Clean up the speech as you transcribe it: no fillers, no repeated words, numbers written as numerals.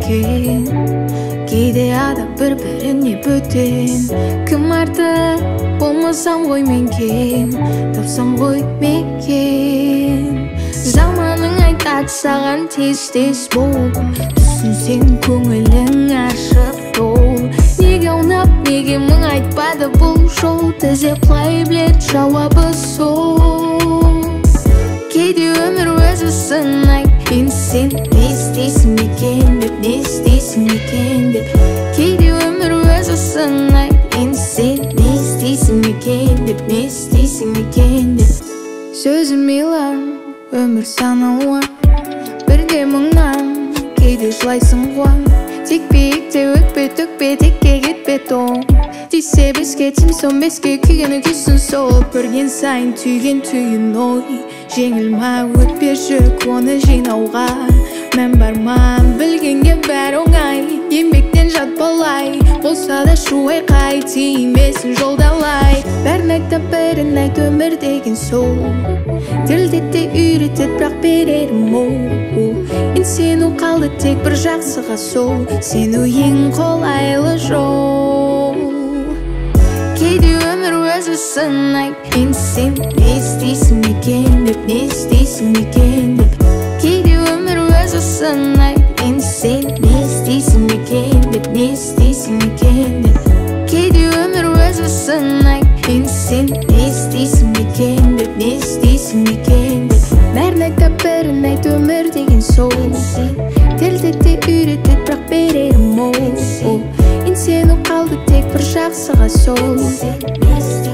екен. Кейде адам бір-біріне бөтен. Кім артық болмасам ғой мен кем, тапсам ғой мекен. Заманың айтады саған тез-тез бол, түсінсең көңілің ашық бол. Неге ұнап, неге мың айтпады бұл жол, тізе құлай білет жауабы сол. Кейде өмір өзі сынай, сен не істейсің екен деп, не істейсің екен деп. Кейде өмір өзі сынай, сен не істейсің екен деп, не істейсің екен деп. Сөзі милан, өмір саналуан, бірде мұңнан кейде жылайсың қуан. Текпе-екте өкпе төкпе, текке кетпе тоң. Тисе бізге тим сөнбеске, күйгені күйсін сол. Көрген сайын түйген түйін ой, жеңіл ма өтпе жүк оны жинауға. Мән бар ма білгенге бәрі оңай, еңбектен жат болай, болса да шу айқай, тимесін жолдалай. Бәрін айтып бірін айт, өмір деген сол. Тілдетте үйретет, бірақ берерім мол. Сену қалды тек бір жақсыға сол, сену ең қолайлы жол. Кейде өмір өзі сынай, сен не істейсің екен деп, не істейсің екен деп. Кейде өмір өзі сынай, сен не істейсің екен деп, не істейсің екен деп. Кейде өмір өзі сынай, сен не істейсің екен деп, не істейсің екен деп. Бәрін айтып бірін айт, өмір деген сол. Тілдетте үйретет, бірақ берерім мол. Сену қалды тек бір жақсыға сол.